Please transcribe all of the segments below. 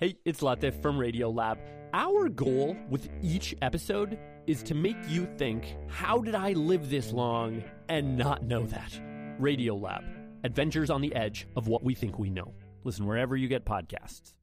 Hey, it's Latif from Radiolab. Our goal with each episode is to make you think, how did I live this long and not know that? Radiolab, adventures on the edge of what we think we know. Listen wherever you get podcasts.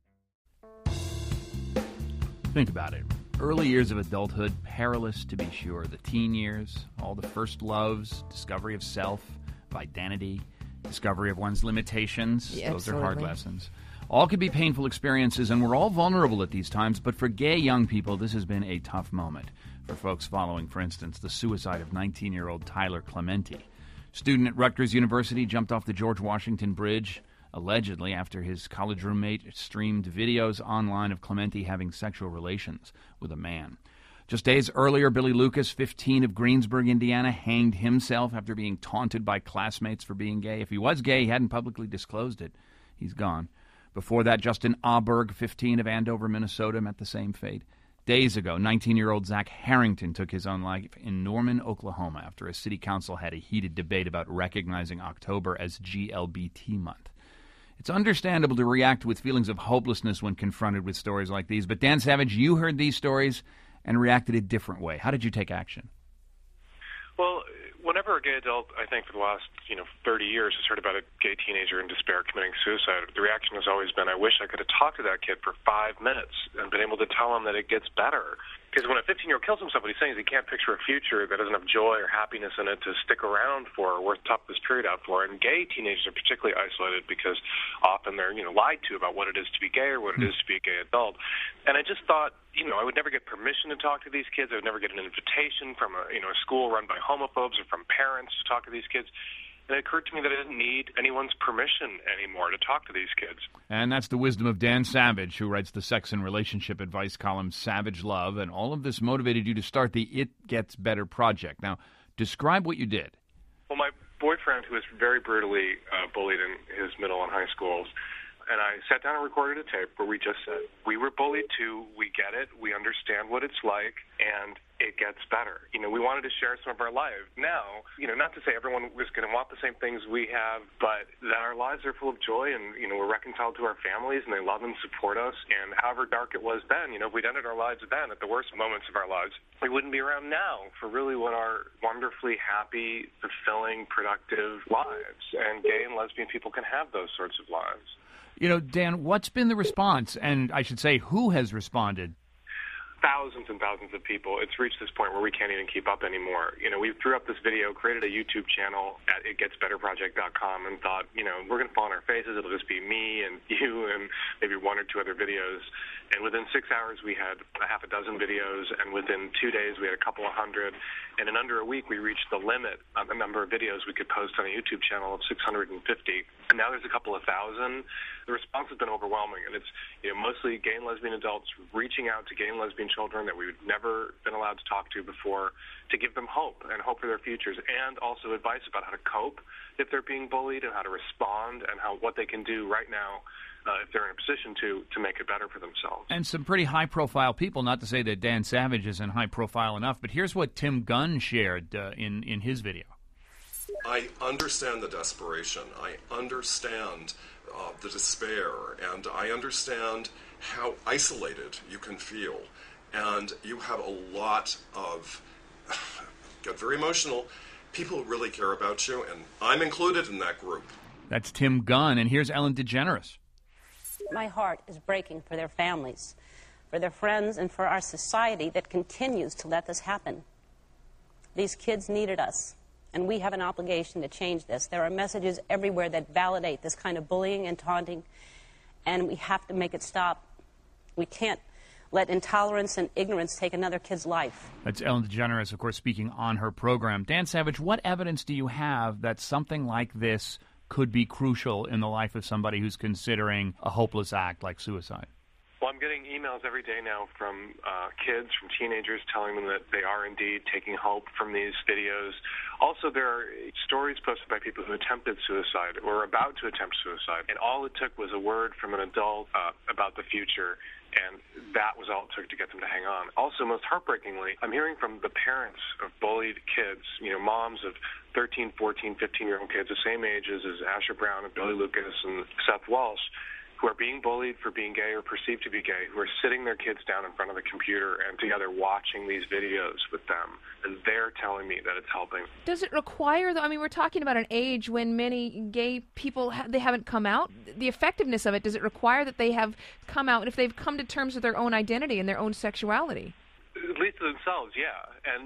Think about it. Early years of adulthood, perilous to be sure. The teen years, all the first loves, discovery of self, of identity, discovery of one's limitations. Yeah, those are hard absolutely. lessons. All can be painful experiences, and we're all vulnerable at these times, but for gay young people, this has been a tough moment. For folks following, for instance, the suicide of 19-year-old Tyler Clementi. Student at Rutgers University jumped off the George Washington Bridge, allegedly after his college roommate streamed videos online of Clementi having sexual relations with a man. Just days earlier, Billy Lucas, 15, of Greensburg, Indiana, hanged himself after being taunted by classmates for being gay. If he was gay, he hadn't publicly disclosed it. He's gone. Before that, Justin Auberg, 15, of Andover, Minnesota, met the same fate. Days ago, 19-year-old Zach Harrington took his own life in Norman, Oklahoma, after a city council had a heated debate about recognizing October as GLBT month. It's understandable to react with feelings of hopelessness when confronted with stories like these, but Dan Savage, you heard these stories and reacted a different way. How did you take action? Well, whenever a gay adult, I think for the last 30 years, has heard about a gay teenager in despair committing suicide, the reaction has always been, I wish I could have talked to that kid for 5 minutes and been able to tell him that it gets better. Because when a 15-year-old kills himself, what he's saying is he can't picture a future that doesn't have joy or happiness in it to stick around for or worth tough this period out for. And gay teenagers are particularly isolated because often they're lied to about what it is to be gay or what it is to be a gay adult. And I just thought, I would never get permission to talk to these kids. I would never get an invitation from a school run by homophobes or from parents to talk to these kids. And it occurred to me that I didn't need anyone's permission anymore to talk to these kids. And that's the wisdom of Dan Savage, who writes the sex and relationship advice column Savage Love. And all of this motivated you to start the It Gets Better project. Now, describe what you did. Well, my boyfriend, who was very brutally bullied in his middle and high schools, and I sat down and recorded a tape where we just said, we were bullied too, we get it, we understand what it's like, and it gets better. We wanted to share some of our lives. Now, not to say everyone was going to want the same things we have, but that our lives are full of joy and, we're reconciled to our families and they love and support us. And however dark it was then, if we'd ended our lives then at the worst moments of our lives, we wouldn't be around now for really what are wonderfully happy, fulfilling, productive lives. And gay and lesbian people can have those sorts of lives. Dan, what's been the response? And I should say, who has responded? Thousands and thousands of people. It's reached this point where we can't even keep up anymore. We threw up this video, created a YouTube channel at itgetsbetterproject.com and thought, we're going to fall on our faces. It'll just be me and you and maybe one or two other videos. And within 6 hours, we had a half a dozen videos. And within 2 days, we had a couple of hundred. And in under a week, we reached the limit on the number of videos we could post on a YouTube channel of 650. And now there's a couple of thousand. The response has been overwhelming. And it's mostly gay and lesbian adults reaching out to gay and lesbian children that we've never been allowed to talk to before to give them hope and hope for their futures, and also advice about how to cope if they're being bullied and how to respond and what they can do right now if they're in a position to make it better for themselves. And some pretty high-profile people, not to say that Dan Savage isn't high-profile enough, but here's what Tim Gunn shared in his video. I understand the desperation. I understand the despair, and I understand how isolated you can feel. And you have a lot of, get very emotional, people who really care about you, and I'm included in that group. That's Tim Gunn, and here's Ellen DeGeneres. My heart is breaking for their families, for their friends, and for our society that continues to let this happen. These kids needed us, and we have an obligation to change this. There are messages everywhere that validate this kind of bullying and taunting, and we have to make it stop. We can't let intolerance and ignorance take another kid's life. That's Ellen DeGeneres, of course, speaking on her program. Dan Savage, what evidence do you have that something like this could be crucial in the life of somebody who's considering a hopeless act like suicide? Well, I'm getting emails every day now from kids, from teenagers, telling them that they are indeed taking hope from these videos. Also, there are stories posted by people who attempted suicide or are about to attempt suicide, and all it took was a word from an adult about the future, and that was all it took to get them to hang on. Also, most heartbreakingly, I'm hearing from the parents of bullied kids, moms of 13, 14, 15-year-old kids, the same ages as Asher Brown and Billy Lucas and Seth Walsh, who are being bullied for being gay or perceived to be gay, who are sitting their kids down in front of the computer and together watching these videos with them, and they're telling me that it's helping. Does it require, though, I mean, we're talking about an age when many gay people, they haven't come out. The effectiveness of it, does it require that they have come out, and if they've come to terms with their own identity and their own sexuality? At least to themselves, yeah. And,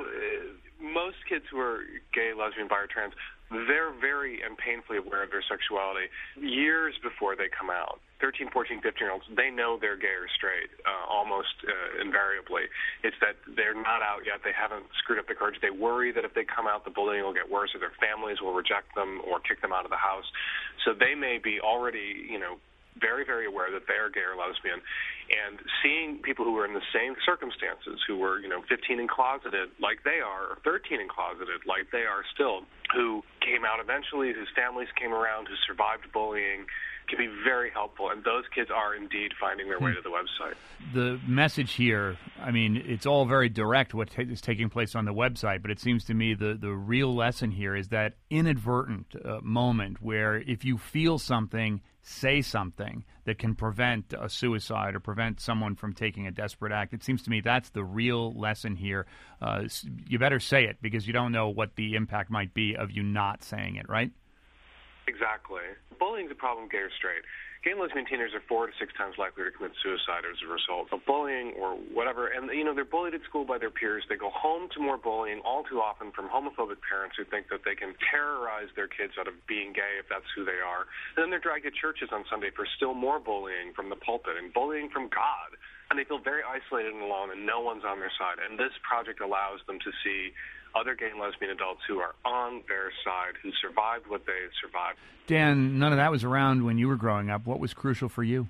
most kids who are gay, lesbian, bi, or trans, they're very and painfully aware of their sexuality years before they come out. 13, 14, 15-year-olds, they know they're gay or straight almost invariably. It's that they're not out yet. They haven't screwed up the courage. They worry that if they come out, the bullying will get worse or their families will reject them or kick them out of the house. So they may be already, very, very aware that they are gay or lesbian, and seeing people who are in the same circumstances, who were, 15 and closeted like they are, or 13 and closeted like they are still, who came out eventually, whose families came around, who survived bullying, can be very helpful, and those kids are indeed finding their way to the website. The message here, I mean, it's all very direct what is taking place on the website, but it seems to me the real lesson here is that inadvertent moment where if you feel something, say something that can prevent a suicide or prevent someone from taking a desperate act. It seems to me that's the real lesson here. You better say it because you don't know what the impact might be of you not saying it, right? Exactly. Bullying is a problem, gay or straight. Gay and lesbian teenagers are 4 to 6 times likely to commit suicide as a result of bullying or whatever. And, they're bullied at school by their peers. They go home to more bullying all too often from homophobic parents who think that they can terrorize their kids out of being gay if that's who they are. And then they're dragged to churches on Sunday for still more bullying from the pulpit and bullying from God. And they feel very isolated and alone, and no one's on their side. And this project allows them to see other gay and lesbian adults who are on their side, who survived what they survived. Dan, none of that was around when you were growing up. What was crucial for you?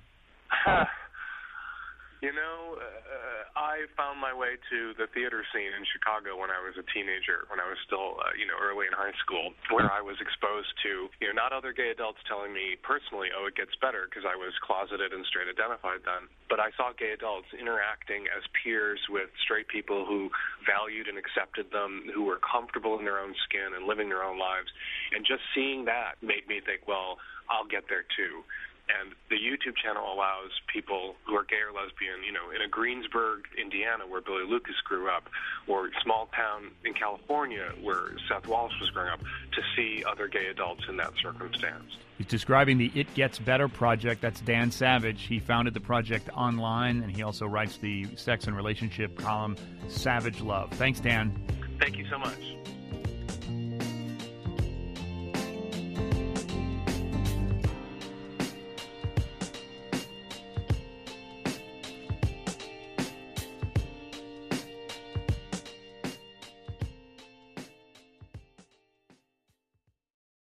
I found my way to the theater scene in Chicago when I was a teenager, when I was still, early in high school, where I was exposed to, not other gay adults telling me personally, oh, it gets better, because I was closeted and straight identified then, but I saw gay adults interacting as peers with straight people who valued and accepted them, who were comfortable in their own skin and living their own lives, and just seeing that made me think, well, I'll get there too. And the YouTube channel allows people who are gay or lesbian, in a Greensburg, Indiana, where Billy Lucas grew up, or small town in California where Seth Wallace was growing up, to see other gay adults in that circumstance. He's describing the It Gets Better project. That's Dan Savage. He founded the project online, and he also writes the sex and relationship column, Savage Love. Thanks, Dan. Thank you so much.